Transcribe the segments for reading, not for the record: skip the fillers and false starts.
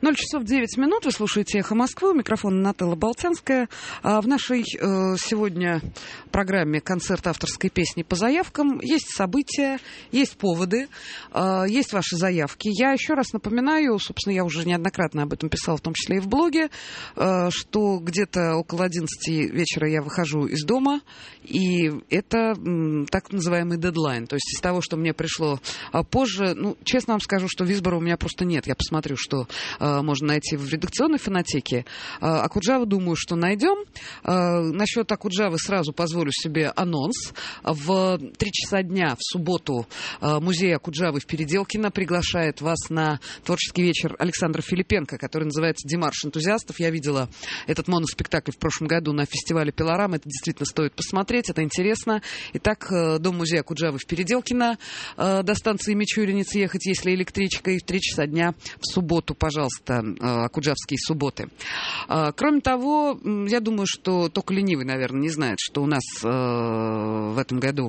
0 часов 9 минут. Вы слушаете «Эхо Москвы». У микрофона Нателла Болтянская. В нашей сегодня программе «Концерт авторской песни по заявкам» есть события, есть поводы, есть ваши заявки. Я еще раз напоминаю, собственно, я уже неоднократно об этом писала, в том числе и в блоге, что где-то около 11 вечера я выхожу из дома, и это так называемый дедлайн. То есть из того, что мне пришло позже, честно вам скажу, что Визбора у меня просто нет. Я посмотрю, что можно найти в редакционной фонотеке. Акуджаву, думаю, что найдем. Насчет Акуджавы сразу позволю себе анонс. В 3 часа дня в субботу музей Акуджавы в Переделкино приглашает вас на творческий вечер Александра Филипенко, который называется «Демарш энтузиастов». Я видела этот моноспектакль в прошлом году на фестивале «Пилорама». Это действительно стоит посмотреть, это интересно. Итак, дом музея Акуджавы в Переделкино. До станции Мичуринец ехать, если электричкой, в 3 часа дня в субботу, пожалуйста, акуджавские субботы. Кроме того, я думаю, что только ленивый, наверное, не знает, что у нас в этом году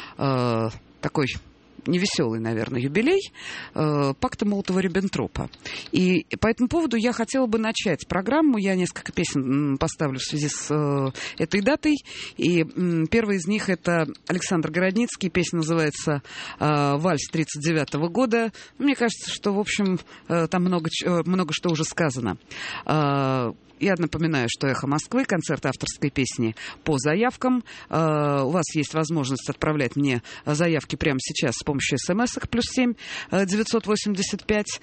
такой невеселый, наверное, юбилей пакта Молотова-Риббентропа. И по этому поводу я хотела бы начать программу. Я несколько песен поставлю в связи с этой датой. И первая из них — это Александр Городницкий. Песня называется «Вальс 1939 года». Мне кажется, что, в общем, там много что уже сказано. Я напоминаю, что «Эхо Москвы», концерт авторской песни по заявкам. У вас есть возможность отправлять мне заявки прямо сейчас с помощью смс-ок +7 985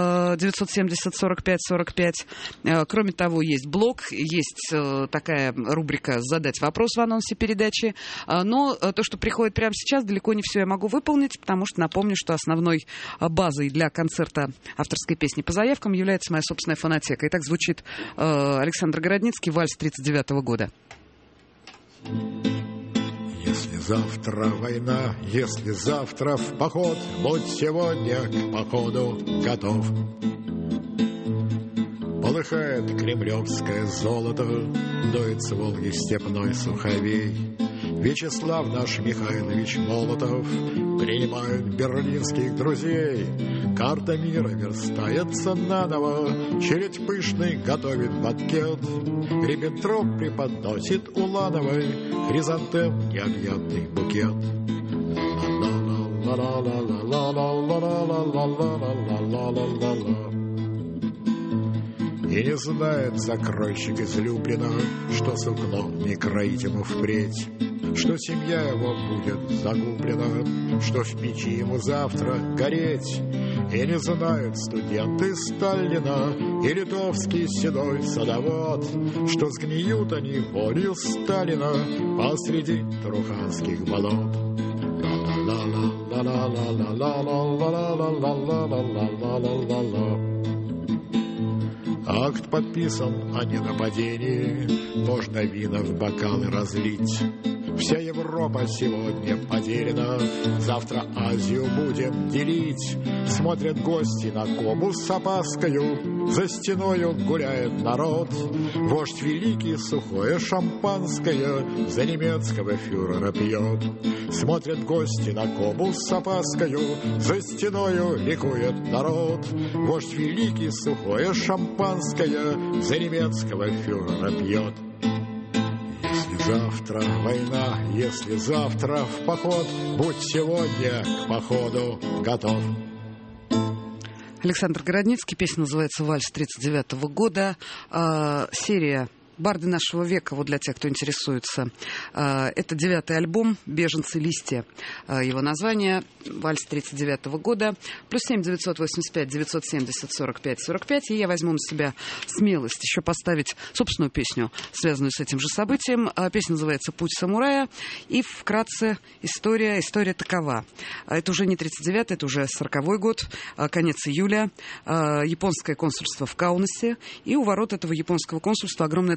970 45 45. Кроме того, есть блог, есть такая рубрика «Задать вопрос» в анонсе передачи. Но то, что приходит прямо сейчас, далеко не все я могу выполнить, потому что напомню, что основной базой для концерта авторской песни по заявкам является моя собственная фонотека. Итак, звучит Александр Городницкий, «Вальс 1939 года». Если завтра война, если завтра в поход, будь сегодня к походу готов. Полыхает кремлевское золото, дует с Волги степной суховей. Вячеслав наш Михайлович Молотов принимает берлинских друзей. Карта мира верстается наново, чередь пышный готовит банкет. Риббентроп преподносит Улановой хризантем необъятный букет. И не знает закройщик излюблено, что сукно не кроить ему впредь, что семья его будет загублена, что в печи ему завтра гореть. И не знают студенты Сталина и литовский седой садовод, что сгниют они волею Сталина посреди труханских болот. Акт подписан о ненападении, можно вина в бокалы разлить. Вся Европа сегодня потеряна, завтра Азию будем делить. Смотрят гости на Кобу с опаскою, за стеною гуляет народ. Вождь великий сухое шампанское за немецкого фюрера пьет. Смотрят гости на Кобу с опаскою, за стеною ликует народ. Вождь великий сухое шампанское за немецкого фюрера пьет. Если завтра война, если завтра в поход, будь сегодня к походу готов. Александр Городницкий, песня называется «Вальс 1939 года». Серия «Барды нашего века», вот для тех, кто интересуется. Это 9-й альбом «Беженцы листья». Его название «Вальс 1939 года». +7 985 970 45 45. И я возьму на себя смелость еще поставить собственную песню, связанную с этим же событием. Песня называется «Путь самурая». И вкратце история такова. Это уже не 39-й, это уже 40-й год, конец июля. Японское консульство в Каунасе. И у ворот этого японского консульства огромная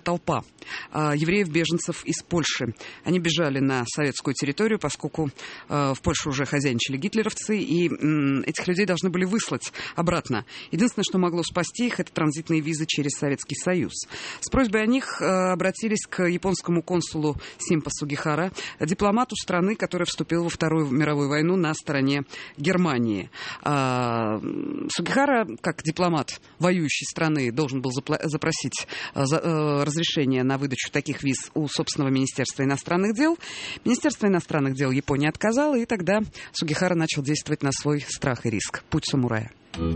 толпа евреев-беженцев из Польши. Они бежали на советскую территорию, поскольку в Польше уже хозяйничали гитлеровцы, и этих людей должны были выслать обратно. Единственное, что могло спасти их, это транзитные визы через Советский Союз. С просьбой о них обратились к японскому консулу Симпа Сугихара, дипломату страны, которая вступила во Вторую мировую войну на стороне Германии. Сугихара, как дипломат воюющей страны, должен был запросить разрешение на выдачу таких виз у собственного Министерства иностранных дел. Министерство иностранных дел Японии отказало, и тогда Сугихара начал действовать на свой страх и риск. Путь самурая.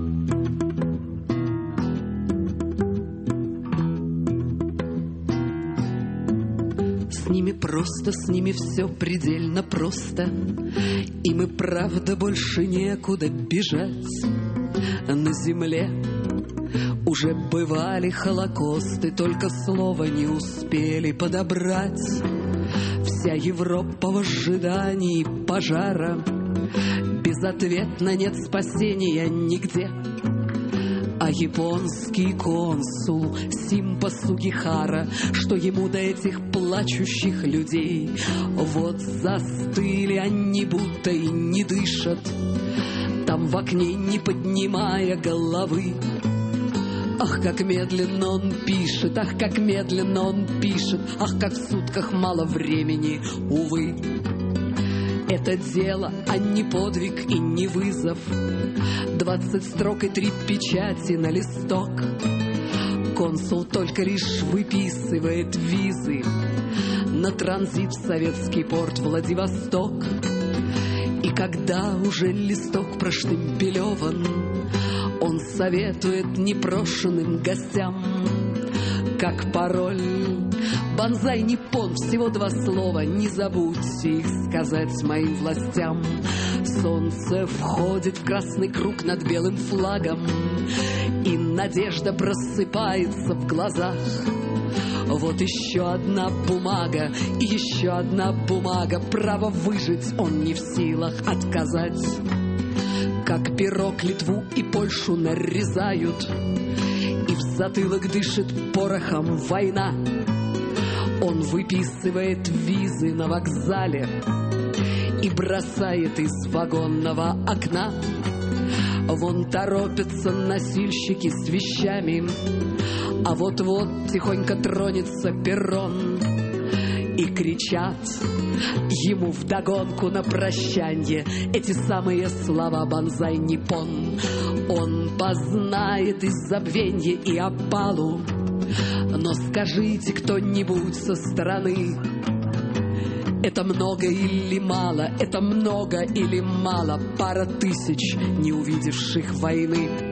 С ними просто, с ними все предельно просто. Им и правда больше некуда бежать. На земле уже бывали холокосты, только слова не успели подобрать. Вся Европа в ожидании пожара. Безответно нет спасения нигде. А японский консул Симпа Сугихара, что ему до этих плачущих людей? Вот застыли они, будто и не дышат, там в окне, не поднимая головы. Ах, как медленно он пишет, ах, как медленно он пишет, ах, как в сутках мало времени, увы. Это дело, а не подвиг и не вызов. 20 строк и 3 печати на листок. Консул только лишь выписывает визы на транзит в советский порт Владивосток. И когда уже листок проштемпелеван, он советует непрошенным гостям, как пароль «Бонзай Ниппон», всего 2 слова, не забудьте их сказать моим властям. Солнце входит в красный круг над белым флагом, и надежда просыпается в глазах. Вот еще одна бумага, и еще одна бумага. Право выжить он не в силах отказать. Как пирог Литву и Польшу нарезают, и в затылок дышит порохом война. Он выписывает визы на вокзале и бросает из вагонного окна. Вон торопятся носильщики с вещами, а вот-вот тихонько тронется перрон. И кричат ему вдогонку на прощанье эти самые слова «Бонзай Ниппон». Он познает из забвенья и опалу. Но скажите кто-нибудь со стороны, это много или мало, это много или мало, 2 тысяч не увидевших войны.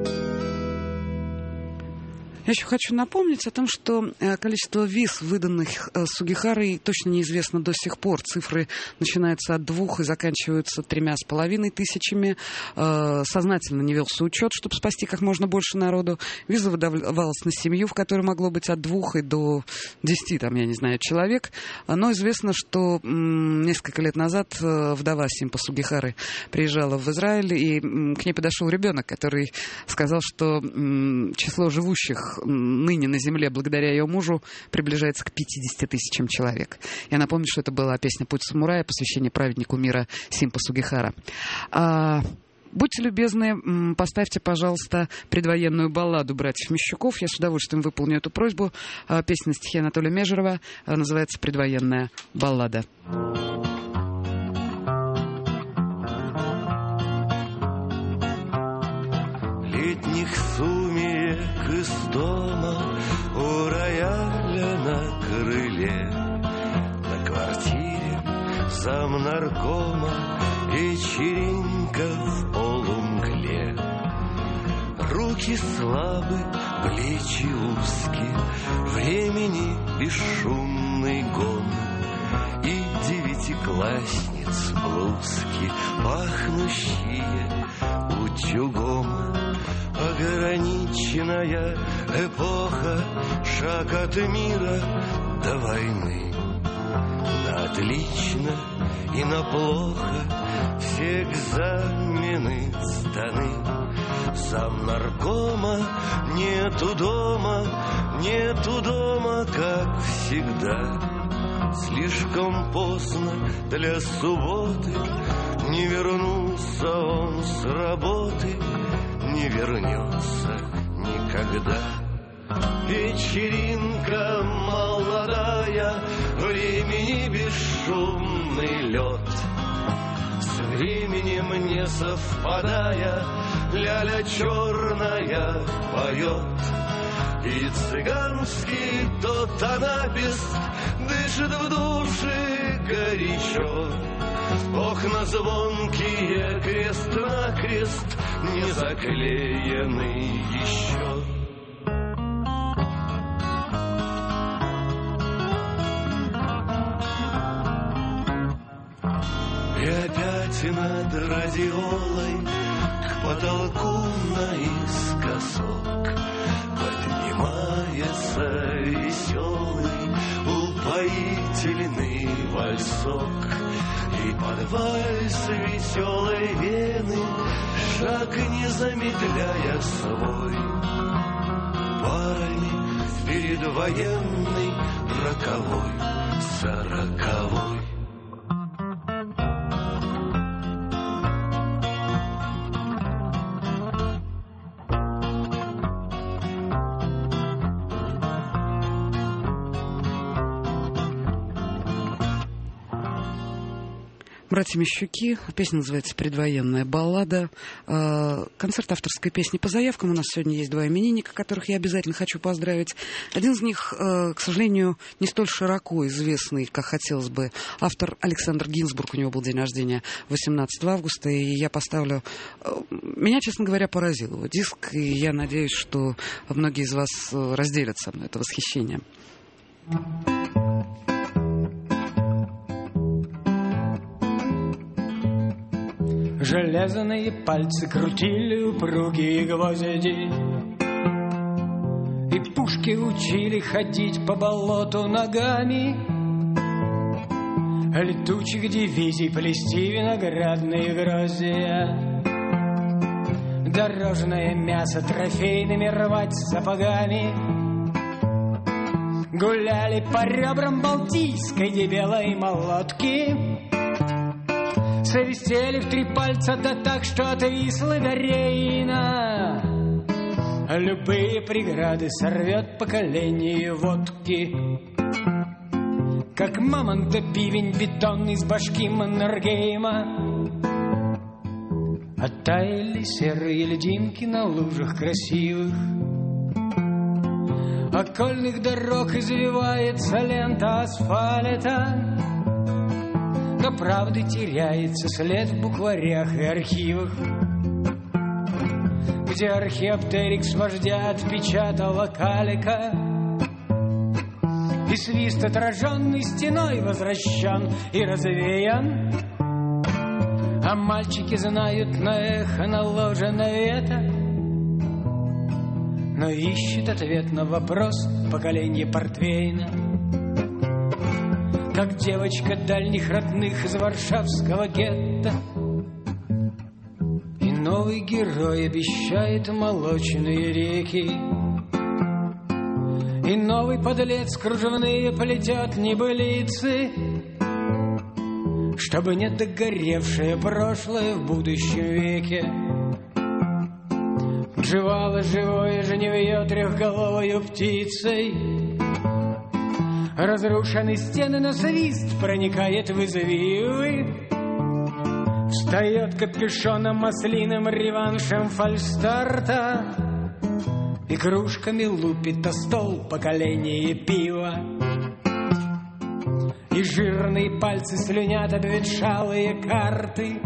Я еще хочу напомнить о том, что количество виз, выданных Сугихарой, точно неизвестно до сих пор. Цифры начинаются от 2 и заканчиваются 3,5 тысячами. Сознательно не велся учет, чтобы спасти как можно больше народу. Виза выдавалась на семью, в которой могло быть от 2 и до 10, там, я не знаю, человек. Но известно, что несколько лет назад вдова Симпа Сугихары приезжала в Израиль, и к ней подошел ребенок, который сказал, что число живущих ныне на земле благодаря ее мужу приближается к 50 тысячам человек. Я напомню, что это была песня «Путь самурая», посвящение праведнику мира Симпа Сугихара. Будьте любезны, поставьте, пожалуйста, предвоенную балладу братьев Мещуков. Я с удовольствием выполню эту просьбу. Песня на стихи Анатолия Межерова называется «Предвоенная баллада». Летних сумерек из дома у рояля на крыле, на квартире замнаркома вечеринка в полумгле. Руки слабы, плечи узкие, времени бесшумный гон, и 9-классниц блузки, пахнущие утюгом. Ограниченная эпоха, шаг от мира до войны. На отлично и на плохо все экзамены сданы. Замнаркома нету дома, нету дома, как всегда. Слишком поздно для субботы, не вернулся он с работы, не вернется никогда. Вечеринка молодая, времени бесшумный лед. С временем не совпадая, ляля черная поет. И цыганский тот анапест дышит в душе горячо. Окна звонкие, крест-накрест, не заклеены еще. И опять над радиолой к потолку наискосок поднимается веселый, упоительный вальсок. И под вальс веселой вены, шаг не замедляя свой, парни вперед военный, роковой, 40-й. «Братья Мещуки». Песня называется «Предвоенная баллада». Концерт авторской песни по заявкам. У нас сегодня есть два именинника, которых я обязательно хочу поздравить. Один из них, к сожалению, не столь широко известный, как хотелось бы. Автор Александр Гинзбург. У него был день рождения 18 августа. И я поставлю... Меня, честно говоря, поразил его диск. И я надеюсь, что многие из вас разделят со мной это восхищение. Железные пальцы крутили упругие гвозди, и пушки учили ходить по болоту ногами, летучих дивизий плести виноградные гроздья, дорожное мясо трофейными рвать сапогами. Гуляли по ребрам балтийской дебелой молотки, свистели в три пальца, да так, что отвисла горейна. Любые преграды сорвет поколение водки, как мамонта бивень бетонный из башки Маннергейма. Оттаяли серые льдинки на лужах красивых, окольных дорог извивается лента асфальта. Но правды теряется след в букварях и архивах, где археоптерикс вождя отпечатала калика, и свист отраженный стеной возвращен и развеян. А мальчики знают на эхо наложено вето, но ищет ответ на вопрос поколение Портвейна. Как девочка дальних родных из варшавского гетто. И новый герой обещает молочные реки, и новый подлец кружевные плетет небылицы, чтобы не догоревшее прошлое в будущем веке жевало живое жневье трехголовою птицей. Разрушены стены, но свист проникает в извивы. Встает капюшоном маслиным реваншем фальстарта, и кружками лупит о стол поколение пива. И жирные пальцы слюнят обветшалые карты.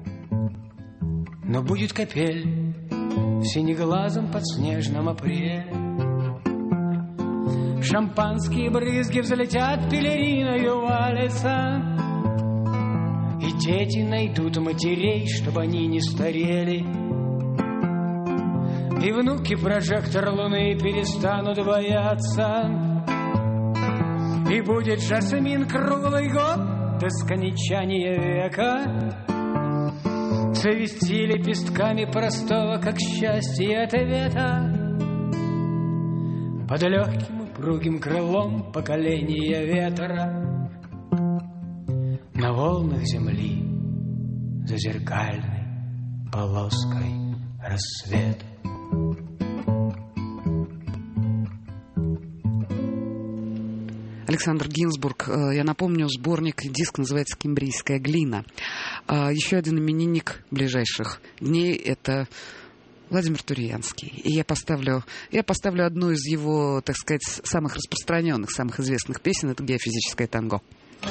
Но будет капель в синеглазом подснежном апреле. Шампанские брызги взлетят пелериною валятся, и дети найдут матерей, чтобы они не старели. И внуки прожектор луны перестанут бояться, и будет жасмин круглый год до скончания века цвести лепестками простого, как счастье, ответа. под легким упругим крылом поколения ветра, на волнах земли за зеркальной полоской рассвета. Александр Гинзбург, я напомню, сборник, диск называется «Кембрийская глина». Еще один именинник ближайших дней — это Владимир Туриянский. И я поставлю одну из его, так сказать, самых распространенных, самых известных песен. Это «Геофизическое танго».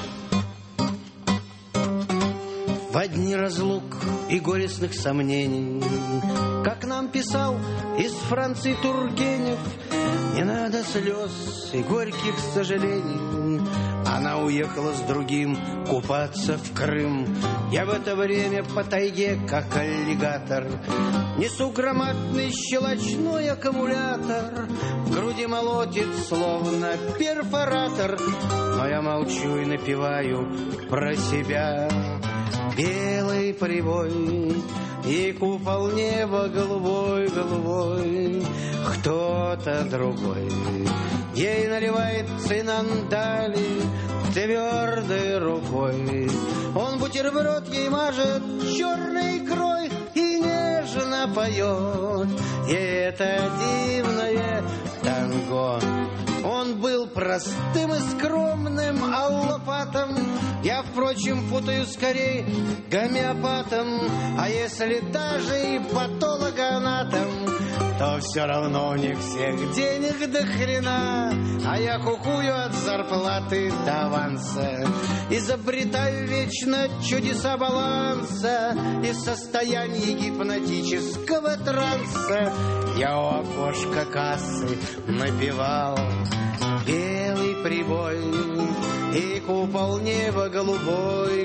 В дни разлук и горестных сомнений, как нам писал из Франции Тургенев, не надо слез и горьких сожалений. Она уехала с другим купаться в Крым. Я в это время по тайге, как аллигатор, несу громадный щелочной аккумулятор. В груди молотит, словно перфоратор, но я молчу и напеваю про себя. Белый прибой и купол неба голубой, кто-то другой ей наливает цинандали твердой рукой. Он бутерброд ей мажет черной икрой и нежно поет. И это дивное танго. Он был простым и скромным аллопатом. Я, впрочем, путаю скорее гомеопатом. А если даже и патологоанатом, то все равно у них всех денег до хрена. А я кукую от зарплаты до аванса, изобретаю вечно чудеса баланса и состояние гипнотического транса. Я у окошка кассы напевал белый прибой и купол неба голубой,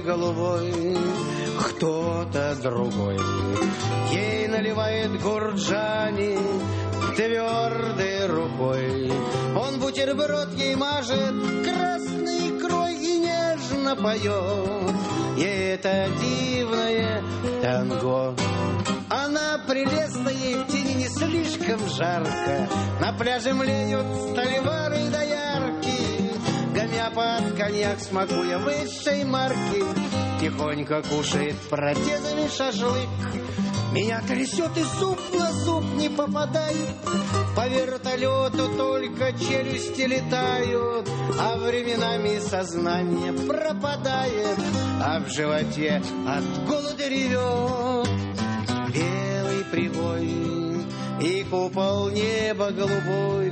кто-то другой ей наливает гурджани твердой рукой. Он бутерброд ей мажет красной икрой и нежно поет. И это дивное танго. Она прелестна, ей в тени не слишком жарко. На пляже млеют стальвары и доярки. Гомеопат коньяк, смакуя высшей марки, тихонько кушает протезами шашлык. Меня трясет и зуб на зуб не попадает. По вертолету только челюсти летают, а временами сознание пропадает, а в животе от голода ревет. Белый прибой и купол неба голубой,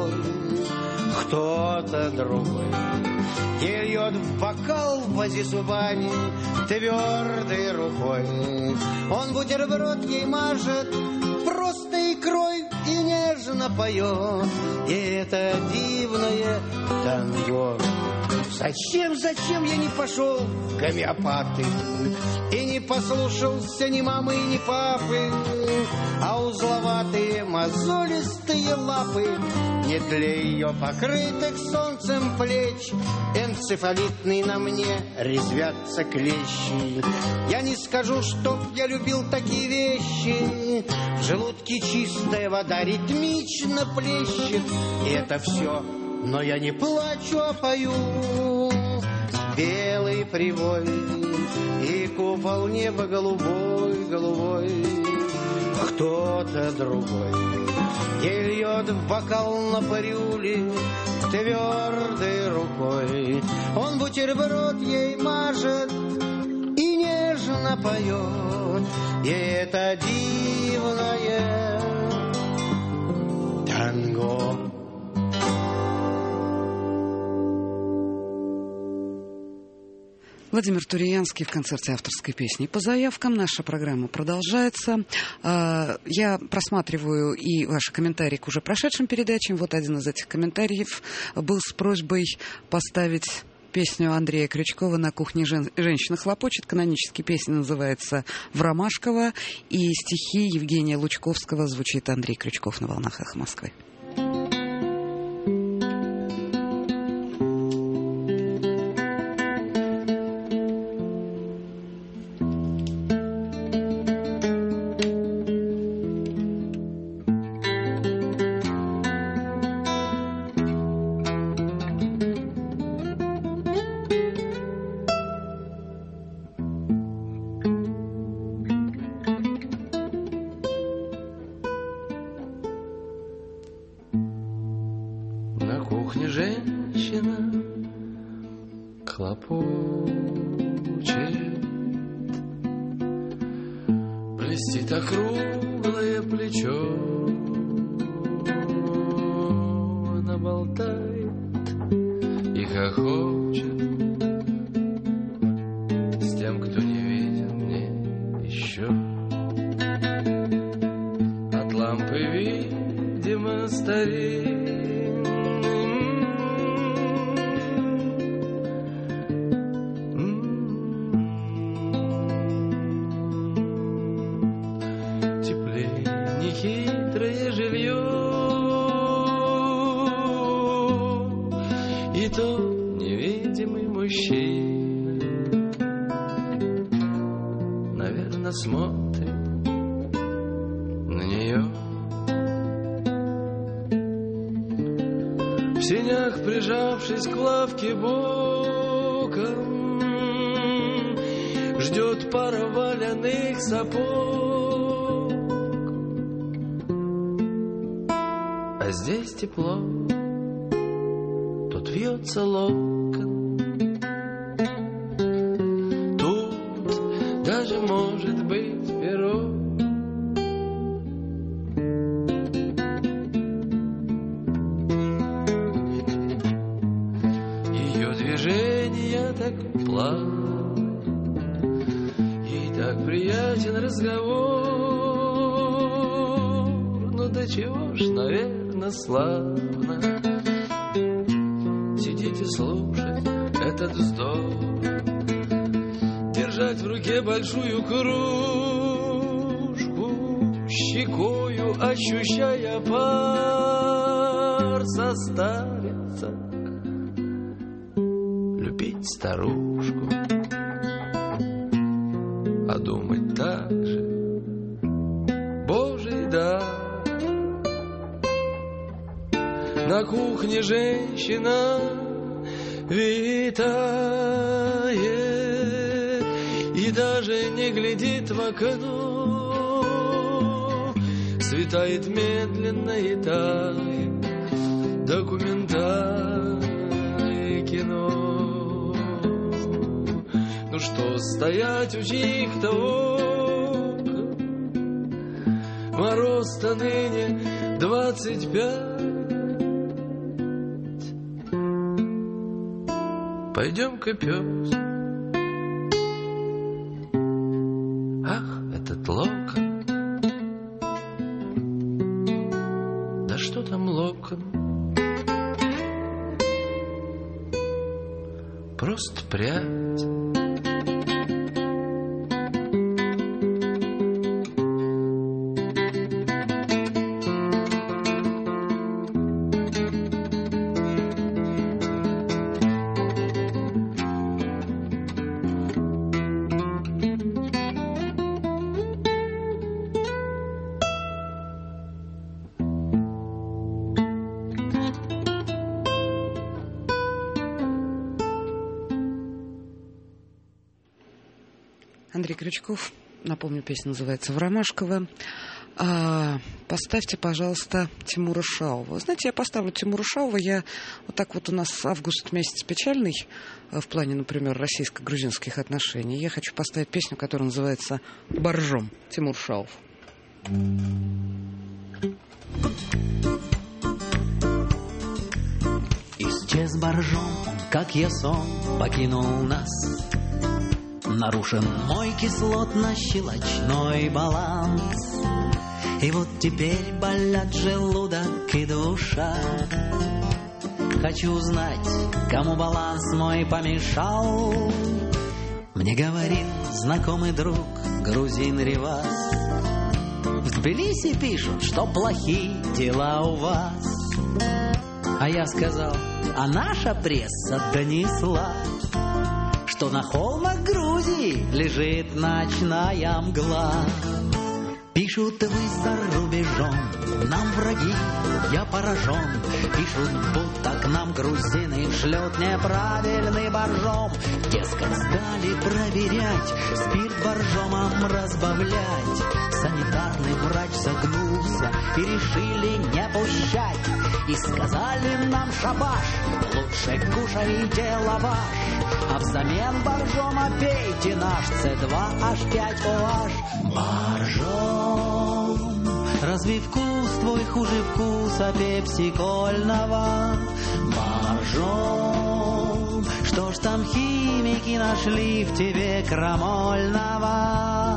кто-то другой ей льет в бокал вози зубами твердой рукой. Он бутерброд ей мажет просто икрой и нежно поет. И это дивное танго. Зачем я не пошел в гомеопаты и не послушался ни мамы, ни папы, а узловатые мозолистые лапы не для ее покрытых солнцем плеч, энцефалитный на мне резвятся клещи. Я не скажу, чтоб я любил такие вещи. В желудке чистая вода ритмично плещет, и это все. Но я не плачу, а пою. Белый прибой и купол неба голубой, кто-то другой ей льет в бокал на парюле твердой рукой. Он бутерброд ей мажет и нежно поет. И это дивное танго. Владимир Туриянский в концерте авторской песни по заявкам. Наша программа продолжается. Я просматриваю и ваши комментарии к уже прошедшим передачам. Вот один из этих комментариев был с просьбой поставить песню Андрея Крючкова «На кухне женщина хлопочет». Канонически песня называется «Вромашково». И стихи Евгения Лучковского звучит Андрей Крючков на волнах «Эхо Москвы». женщина хлопочет. Блестит округлое плечо, она болтает и хохочет с тем, кто не видел мне еще. От лампы, видимо, старинной теплее нехитрое жилье, и то невидимый мужчина, наверное, смотрит на нее. В сенях, прижавшись к лавке боком, ждет пара валяных сапог. А здесь тепло, тут вьется локон, тут даже может быть перо. Ее движения так плавны, ей так приятен разговор. Ну до чего ж, наверное, славно сидеть и слушать этот вздох, держать в руке большую кружку, щекою ощущая пар, состариться, любить старушку, а думать так же Божий дар. На кухне женщина витает и даже не глядит в окно. Светает медленно и тает документальное кино. Ну что, стоять у чьих-то окон, мороз-то ныне 25. Пойдем-ка, пес. Ах, этот локон. Да что там локон? Просто прядь. Андрей Крючков, напомню, песня называется «Ромашково». Поставьте, пожалуйста, Тимура Шаова. Знаете, я поставлю Тимура Шаова. Вот так вот у нас август месяц печальный в плане, например, российско-грузинских отношений. Я хочу поставить песню, которая называется «Боржом». Тимур Шаов. Исчез боржом, как я сон покинул нас. Нарушен мой кислотно-щелочной баланс. И вот теперь болят желудок и душа. Хочу узнать, кому баланс мой помешал. Мне говорил знакомый друг грузин Ревас: в Тбилиси пишут, что плохие дела у вас. А я сказал, а наша пресса донесла, что на холмах Грузии лежит ночная мгла. Пишут вы за рубежом, нам враги, я поражен. Пишут, будто к нам грузины шлют неправильный боржом. Дескать, стали проверять, спирт боржомом разбавлять. Санитарный врач согнулся и решили не пущать. И сказали нам шабаш, лучше кушайте лаваш, а взамен боржома пейте наш C2H5OH. Боржом, разве вкус твой хуже вкуса пепсикольного? Боржом, что ж там химики нашли в тебе крамольного?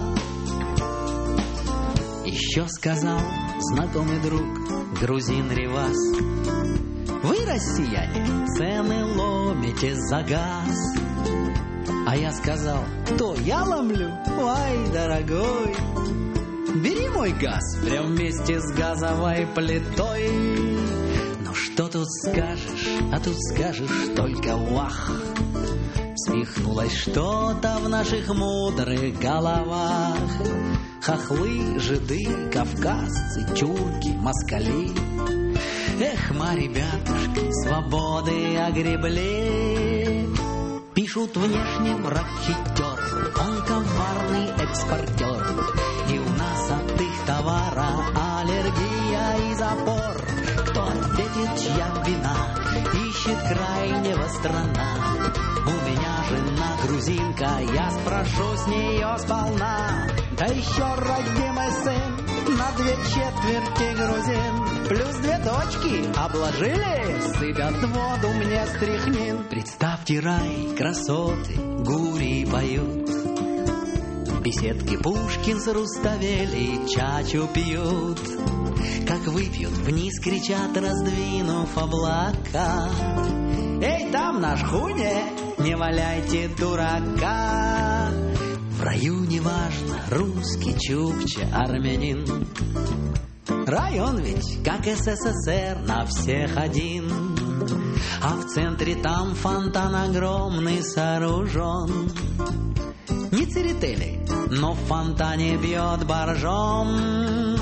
Еще сказал знакомый друг, грузин Ревас: вы, россияне, цены ломите за газ. А я сказал: кто, я ломлю? Ой, дорогой, бери мой газ прям вместе с газовой плитой. Ну что тут скажешь, а тут скажешь только вах. Свихнулось что-то в наших мудрых головах. Хохлы, жиды, кавказцы, тюрки, москали. Эх, мы, ребятушки, свободы огребли. Пишут внешне враг хитер, он коварный экспортер. И у нас от их товара аллергия и запор. Кто ответит, чья вина, ищет крайнего страна. У меня жена грузинка, я спрошу с нее сполна. Да еще родимый сын, на 2/4 грузин, плюс 2 точки обложили, сыпят воду мне стряхнин. Представьте рай, красоты, гурии поют, беседки Пушкин с Руставели чачу пьют. Как выпьют, вниз кричат, раздвинув облака: эй, там наш Хуне, не валяйте дурака. В раю неважно, русский, чукча, армянин. Район ведь, как СССР, на всех один. А в центре там фонтан огромный сооружен. Не церетели, но в фонтане бьет боржом.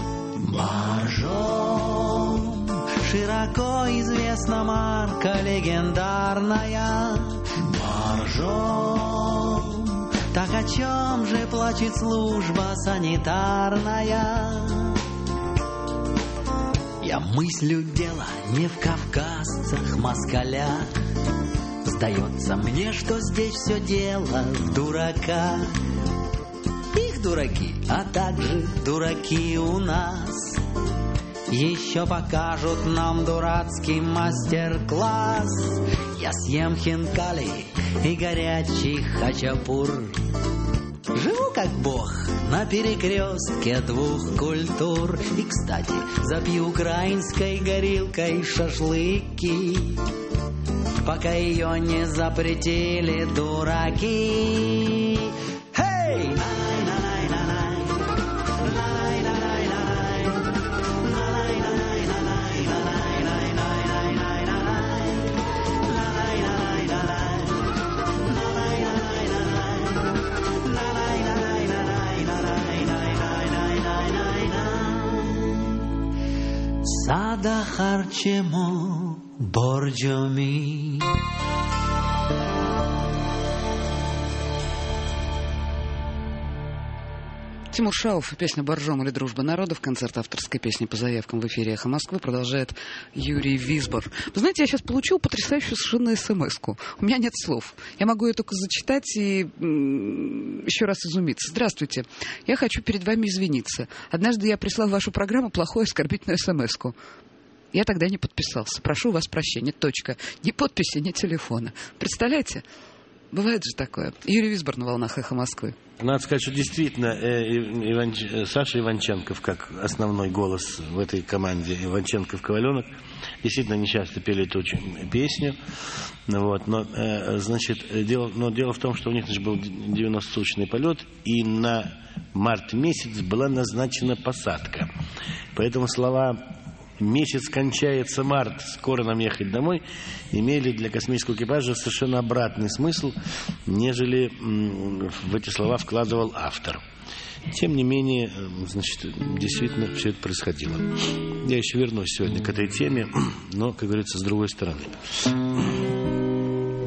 Боржом, широко известна марка легендарная. Боржом, так о чем же плачет служба санитарная? Я мыслю дело не в кавказцах, москалях. Сдается мне, что здесь все дело в дураках. Их дураки, а также дураки у нас. Еще покажут нам дурацкий мастер-класс. Я съем хинкали и горячий хачапур. Живу как бог на перекрестке двух культур. И, кстати, запью украинской горилкой шашлыки, пока ее не запретили дураки. Hey! Сада харчемо борджоми. Тимур Шауф и песня «Боржом» или «Дружба народов». Концерт авторской песни по заявкам в эфире «Эхо Москвы» продолжает Юрий Висбор. Вы знаете, я сейчас получил потрясающую совершенно смс-ку. У меня нет слов. Я могу ее только зачитать и еще раз изумиться. Здравствуйте. Я хочу перед вами извиниться. Однажды я прислал в вашу программу плохую оскорбительную смс-ку. Я тогда не подписался. Прошу у вас прощения. Точка. Ни подписи, ни телефона. Представляете? Бывает же такое. Юрий Висбор на волнах «Эхо Москвы». Надо сказать, что действительно Саша Иванченков, как основной голос в этой команде, Иванченков-Коваленок, действительно нечасто пели эту песню. Вот, но дело в том, что у них был 90-суточный полет, и на март месяц была назначена посадка. Поэтому слова «месяц кончается март, скоро нам ехать домой» имели для космического экипажа совершенно обратный смысл, нежели в эти слова вкладывал автор. Тем не менее, действительно все это происходило. Я еще вернусь сегодня к этой теме, но, как говорится, с другой стороны.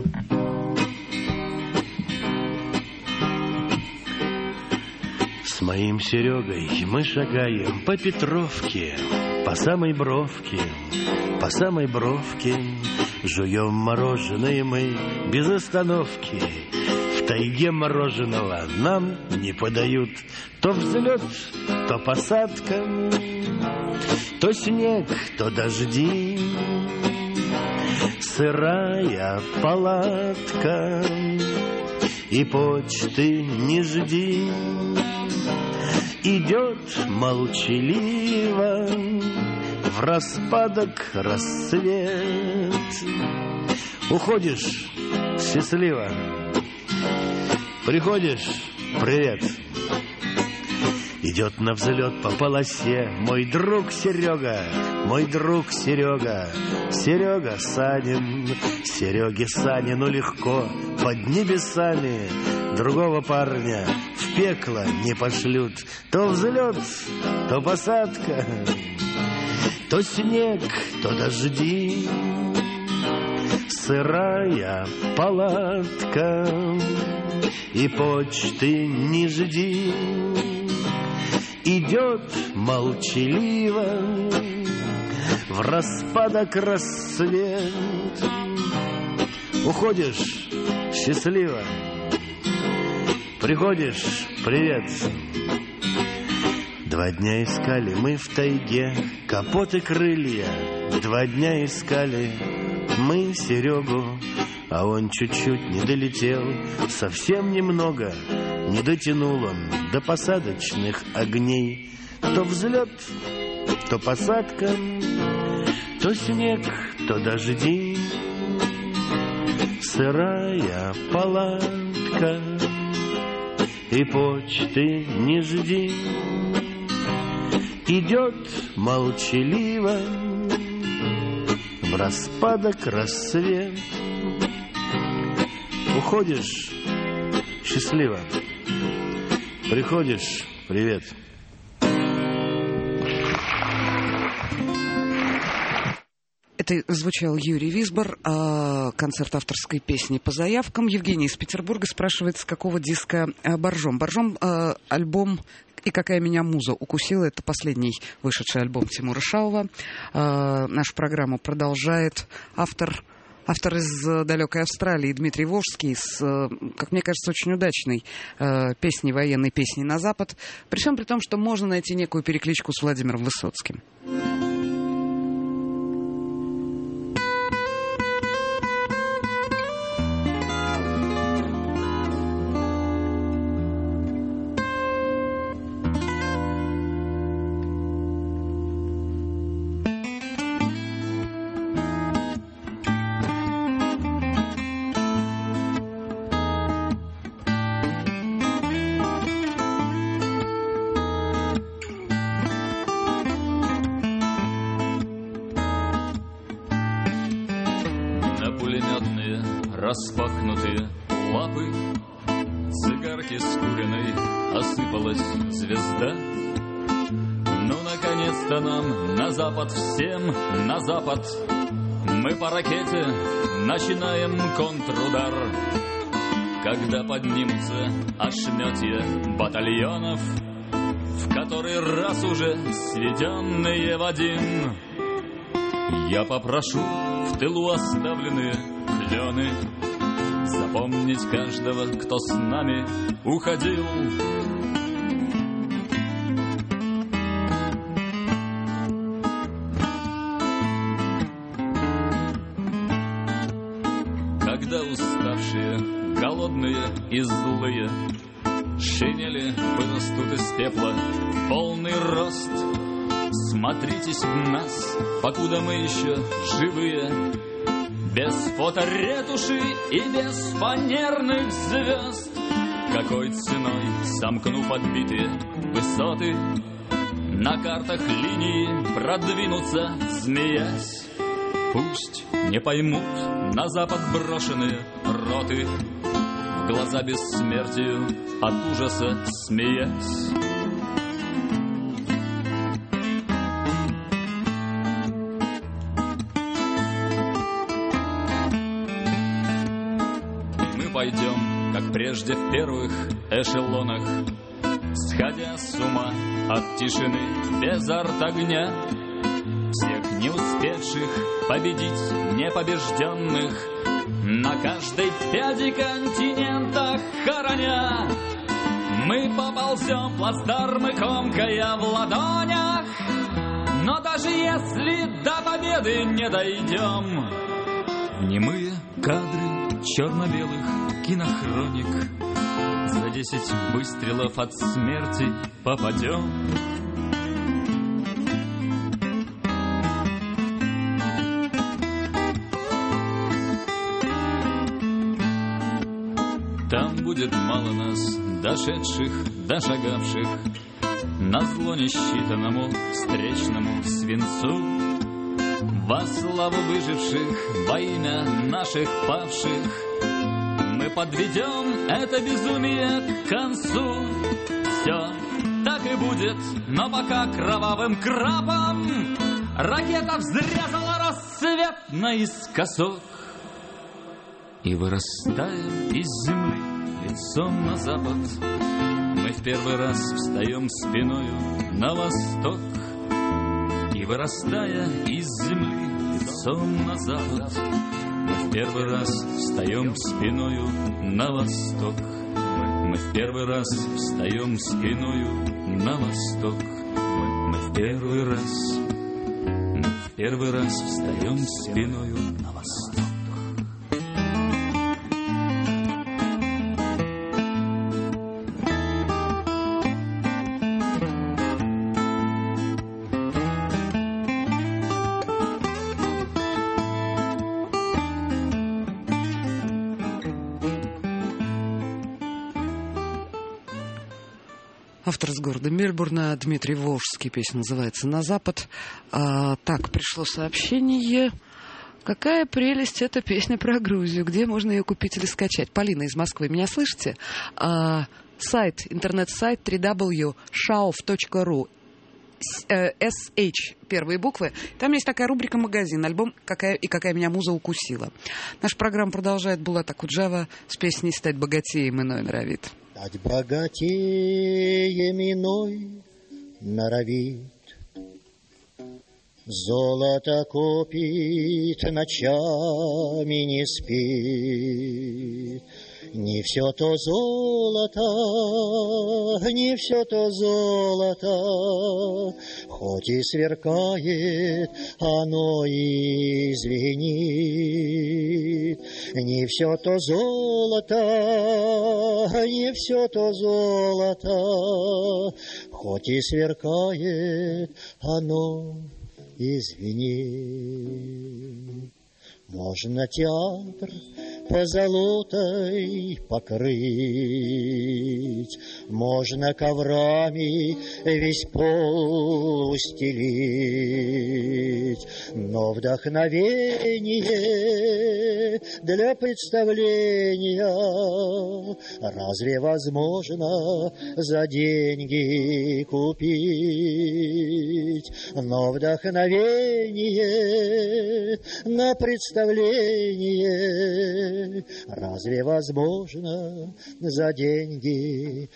С моим Серегой мы шагаем по Петровке, по самой бровке, по самой бровке. Жуем мороженое мы без остановки. В тайге мороженого нам не подают. То взлет, то посадка, то снег, то дожди. Сырая палатка, и почты не жди. Идет молчаливо в распадок рассвет. Уходишь счастливо, приходишь привет. Идет на взлет по полосе мой друг Серега, мой друг Серега. Серега Санин, Сереге Санину легко под небесами. Другого парня в пекло не пошлют. То взлет, то посадка, то снег, то дожди. Сырая палатка, и почты не жди. Идет молчаливо в распадок рассвет. Уходишь счастливо, приходишь привет. 2 дня искали мы в тайге капот и крылья. 2 дня искали мы Серегу, а он чуть-чуть не долетел, совсем немного. Не дотянул он до посадочных огней. То взлет, то посадка, то снег, то дожди. Сырая палатка, и почты не жди. Идет молчаливо в распадок рассвет. Уходишь счастливо, приходишь привет. Это звучал Юрий Висбор, концерт авторской песни по заявкам. Евгений из Петербурга спрашивает, с какого диска «Боржом». «Боржом» — альбом «И какая меня муза укусила». Это последний вышедший альбом Тимура Шаова. Нашу программу продолжает автор из далекой Австралии Дмитрий Волжский с, как мне кажется, очень удачной песней, военной песней «На Запад». При всем при том, что можно найти некую перекличку с Владимиром Высоцким. Распахнутые лапы, цигарки скуренной осыпалась звезда. Ну, наконец-то нам на запад, всем на запад. Мы по ракете начинаем контрудар. Когда поднимутся ошметья батальонов, в который раз уже сведенные в один, я попрошу в тылу оставленные клены запомнить каждого, кто с нами уходил. Когда уставшие, голодные и злые шинели вырастут из пепла в полный рост, смотритесь в нас, покуда мы еще живые, без фоторетуши и без фанерных звезд. Какой ценой сомкну подбитые высоты, на картах линии продвинутся, змеясь. Пусть не поймут на запад брошенные роты, в глаза бессмертию от ужаса смеясь. Мы пойдем, как прежде в первых эшелонах, сходя с ума от тишины без арт-огня, всех не успевших победить непобежденных, на каждой пяди континента хороня. Мы поползем плацдармы, комкая в ладонях, но даже если до победы не дойдем, немые кадры черно-белых кинохроник, за 10 выстрелов от смерти попадем. Там будет мало нас, дошедших, дошагавших, назло несчитанному встречному свинцу. Во славу выживших, во имя наших павших, мы подведем это безумие к концу. Все так и будет, но пока кровавым крапом ракета взрезала рассвет наискосок. И вырастая из земли лицом на запад, мы в первый раз встаем спиною на восток. И вырастая из земли лицом на запад, мы в первый раз встаем спиною на восток. Мы в первый раз встаем спиною на восток. Мы в первый раз встаем спиною на восток. Автор из города Мельбурна, Дмитрий Волжский, песня называется «На запад». Так, пришло сообщение. Какая прелесть эта песня про Грузию, где можно ее купить или скачать? Полина из Москвы, меня слышите? Сайт, интернет-сайт www.shauf.ru, SH, первые буквы. Там есть такая рубрика «Магазин», альбом «Какая меня муза укусила». Наша программа продолжает Булат Акуджава с песней «Стать богатеем иной норовит». Стать богатеем иной норовит, золото копит, ночами не спит. Не все то золото, не все то золото, хоть и сверкает, оно и звенит. Не все то золото, не все то золото, хоть и сверкает, оно и звенит. Можно театр позолотой покрыть, можно коврами весь пол устелить, но вдохновение для представления разве возможно за деньги купить? Но вдохновение на представление разве возможно за деньги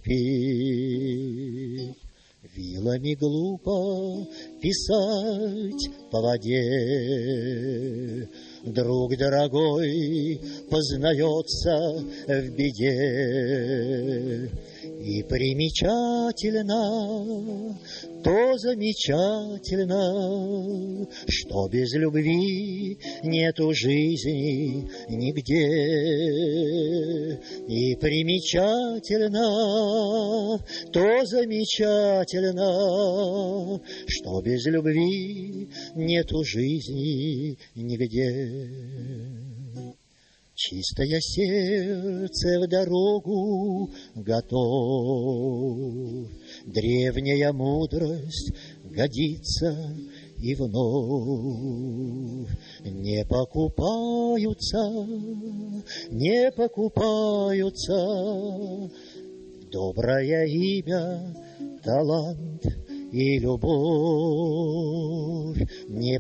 купить? Вилами глупо писать по воде, друг дорогой познается в беде. И примечательно, то замечательно, что без любви нету жизни нигде. И примечательно, то замечательно, что без любви нету жизни нигде. Чистое сердце в дорогу готов, древняя мудрость годится и вновь. Не покупаются доброе имя, талант и любовь. Не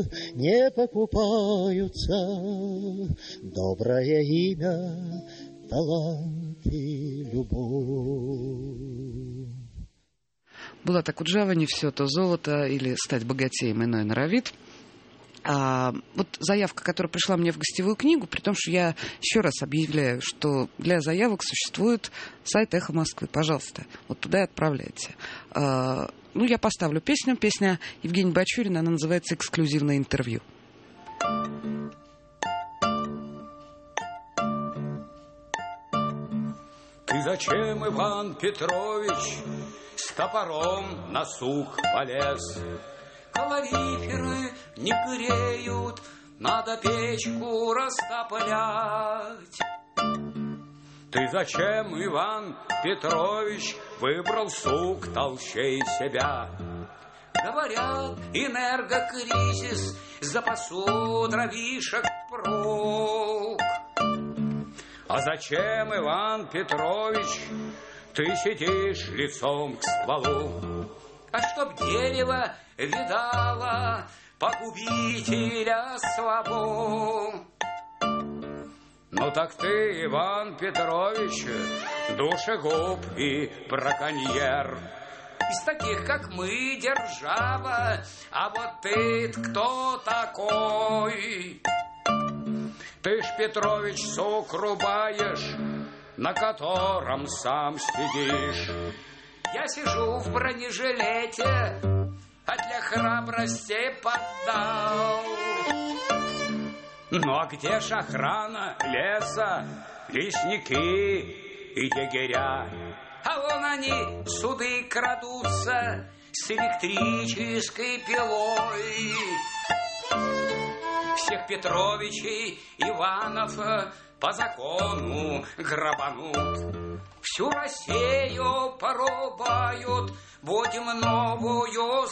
покупаются доброе имя, талант и любовь. Булат Акуджава, не все то золото или стать богатеем иной норовит. Вот заявка, которая пришла мне в гостевую книгу, при том, что я еще раз объявляю, что для заявок существует сайт «Эхо Москвы». Пожалуйста, вот туда и отправляйте. Ну, я поставлю песню. Песня Евгения Бачурина, она называется «Эксклюзивное интервью». Ты зачем, Иван Петрович, с топором на сук полез? Калориферы не греют, надо печку растоплять. Ты зачем, Иван Петрович, выбрал сук толщей себя? Говорят, энергокризис, запасу дровишек впрок. А зачем, Иван Петрович, ты сидишь лицом к стволу? А чтоб дерево видало погубителя свобод. Ну так ты, Иван Петрович, душегуб и браконьер. Из таких, как мы, держава, а вот ты кто такой? Ты ж, Петрович, сук рубаешь, на котором сам сидишь. Я сижу в бронежилете, а для храбрости поддал. Ну а где ж охрана леса, лесники и егеря? А вон они, суды крадутся с электрической пилой. Всех Петровичей, Иванов по закону грабанут. Всю Россию порубают, будем новую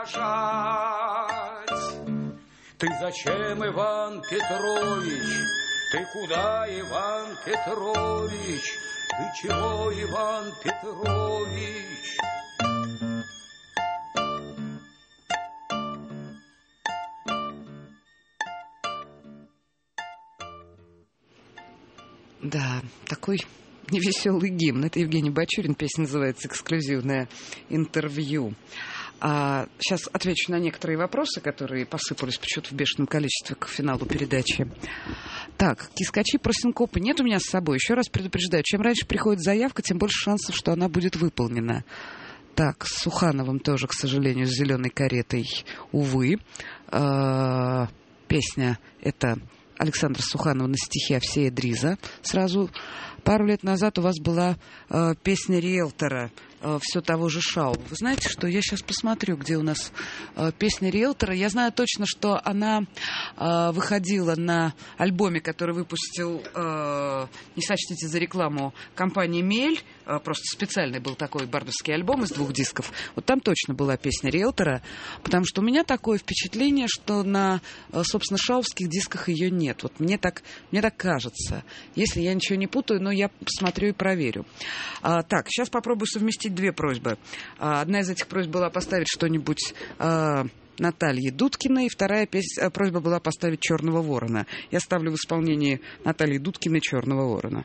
сажать. Ты зачем, Иван Петрович? Ты куда, Иван Петрович? Ты чего, Иван Петрович? Да, такой невеселый гимн. Это Евгений Бачурин. Песня называется «Эксклюзивное интервью». Сейчас отвечу на некоторые вопросы, которые посыпались почему-то в бешеном количестве к финалу передачи. Так, кискачи про синкопы нет у меня с собой. Еще раз предупреждаю, чем раньше приходит заявка, тем больше шансов, что она будет выполнена. Так, с Сухановым тоже, к сожалению, с «Зеленой каретой», увы. Песня это Александра Суханова на стихи Овсея Дриза. Сразу пару лет назад у вас была песня риэлтора все того же Шау. Вы знаете, что я сейчас посмотрю, где у нас песня риэлтора. Я знаю точно, что она выходила на альбоме, который выпустил, не сочтите за рекламу, компания «Мель». Просто специальный был такой бардовский альбом из 2 дисков. Вот там точно была песня риэлтора, потому что у меня такое впечатление, что на, собственно, шаувских дисках ее нет. Вот мне так кажется. Если я ничего не путаю, но я посмотрю и проверю. Так, сейчас попробую совместить 2 просьбы. Одна из этих просьб была поставить что-нибудь Натальи Дудкиной, вторая просьба была поставить «Черного ворона». Я ставлю в исполнении Натальи Дудкиной «Черного ворона».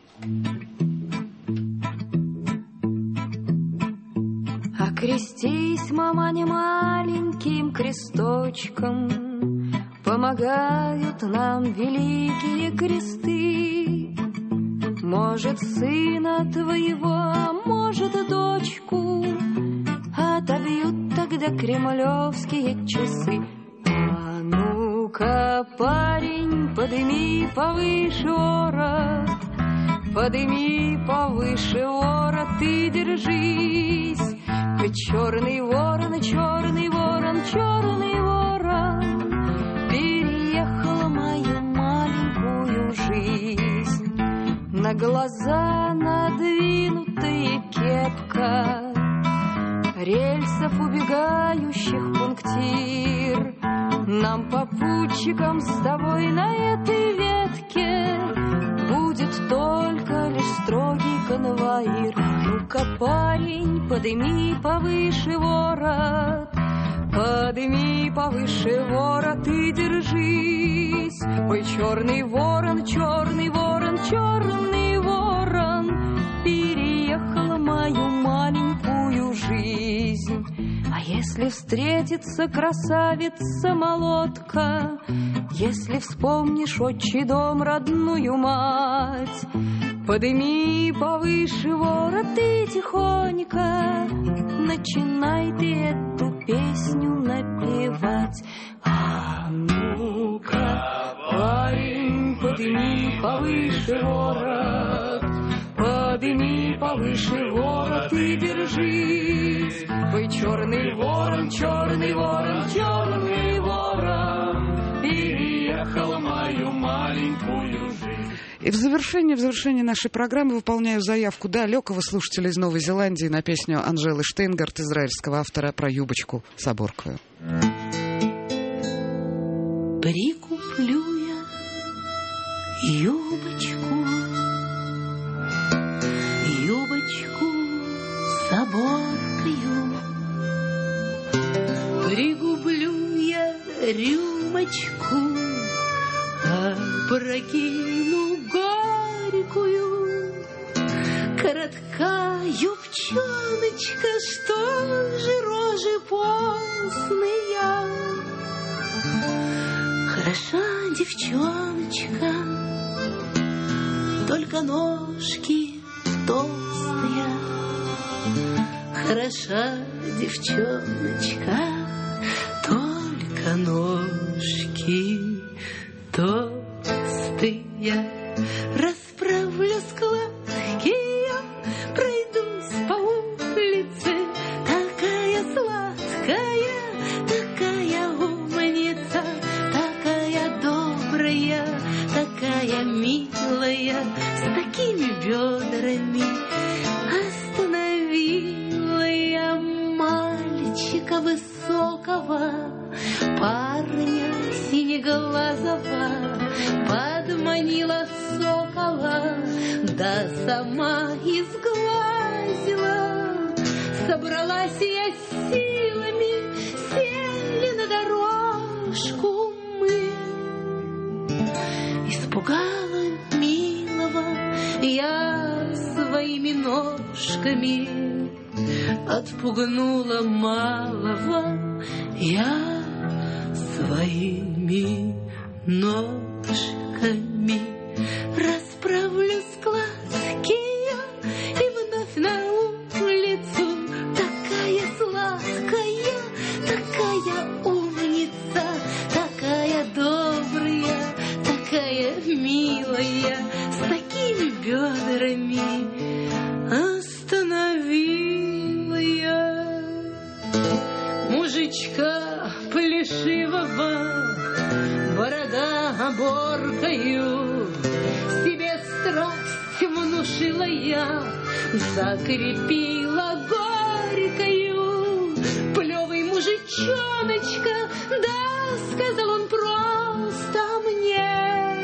Окрестись, маманя, маленьким кресточком, помогают нам великие кресты. Может, сына твоего, а может, дочку, отобьют тогда кремлевские часы. А ну-ка, парень, подыми повыше ворот, подыми повыше ворот и держись. Черный ворон, черный ворон, черный ворон переехал мою маленькую жизнь. На глаза надвинутая кепка, рельсов убегающих пунктир. Нам, попутчикам, с тобой на этой ветке будет только лишь строгий конвоир. Ну-ка, парень, подыми повыше ворот, подыми повыше ворот и держись. Ой, черный ворон, черный ворон, черный ворон Если встретится красавица-молодка, если вспомнишь отчий дом, родную мать, подыми повыше ворот и тихонько начинай ты эту песню напевать. А ну-ка, парень, подыми повыше ворот, подыми повыше ворот и держись. Вы черный ворон, черный ворон, черный ворон, переехал мою маленькую жизнь. И в завершении нашей программы выполняю заявку далекого слушателя из Новой Зеландии на песню Анжелы Штейнгарт, израильского автора, про юбочку соборковую. Прикуплю я юбочку, юбочку соборкою, пригублю я рюмочку, опрокину горькую. Коротка юбчоночка, что же рожи постные. Хороша девчоночка, только ножки толстые. Хороша девчоночка, только ножки толстые. Расправлю складки я, пройдусь по улице. Такая сладкая, такая умница, такая добрая, такая милая, с такими бедрами. Остановила я мальчика высокого, парня синеглазого, подманила сокола, да сама изглазила. Собралась я силами, сели на дорожку мы. Испугала милого я своими ножками, отпугнула малого я своими ножками. Расправлю складки я и вновь на улицу. Такая сладкая, такая умница, такая добрая, такая милая, с такими бедрами. Остановила я мужичка плешивого, борода оборкою, себе страсть внушила я, закрепила горькою. Плевый мужичоночка, да, сказал он просто мне.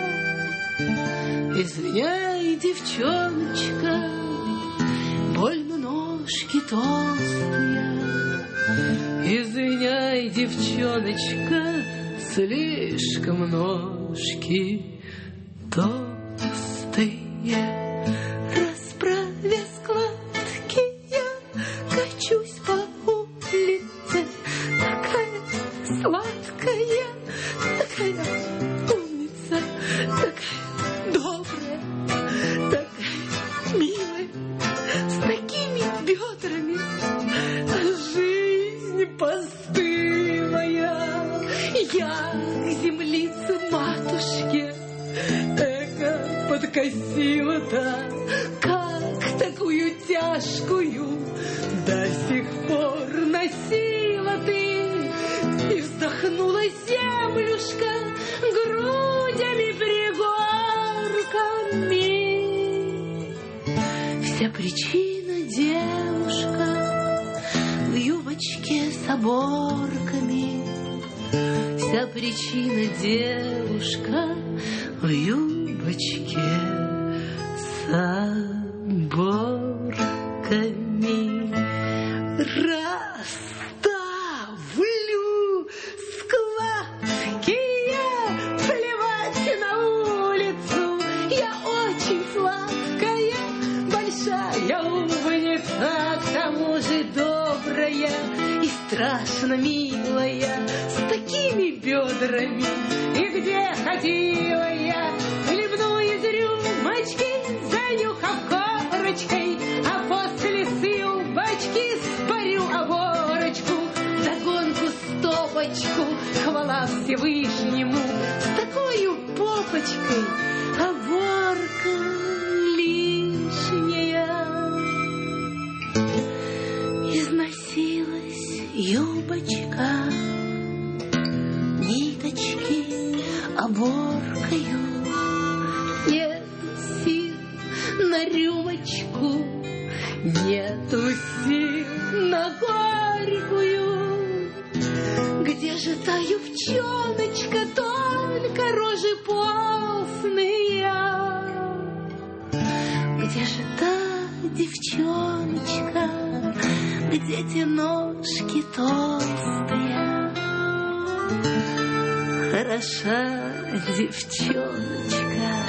Извиняй, девчоночка, больно ножки толстые. Извиняй, девчоночка, слишком ножки толстые. Расправя складки я качусь по улице. Такая сладкая, такая умница, такая добрая, такая милая, с такими бедрами. Жизнь постылая, я к землице матушке эко подкосила-то, как такую тяжкую до сих пор носила ты. И вздохнула землюшка грудями пригорками. Вся причина, девушка, в юбочке с оборками. Вся причина, девушка, в юбочке с оборками. Расставлю складки я, плевать на улицу. Я очень сладкая, большая умница, к тому же добрая и страшная. конечно, милая, с такими бедрами. И где ходила я, хлебну из рюмочки, занюхав корочкой, а после с юбочки спарю оборочку, догонку стопочку, хвала Всевышнему, с такою попочкой оборка лишняя. Износилась юбочка, ниточки оборкою, нет сил на рюмочку, нету сил на горькую. Где же та девчоночка, только рожи постные? Где же та девчоночка, где те ножки толстые? Хороша девчоночка,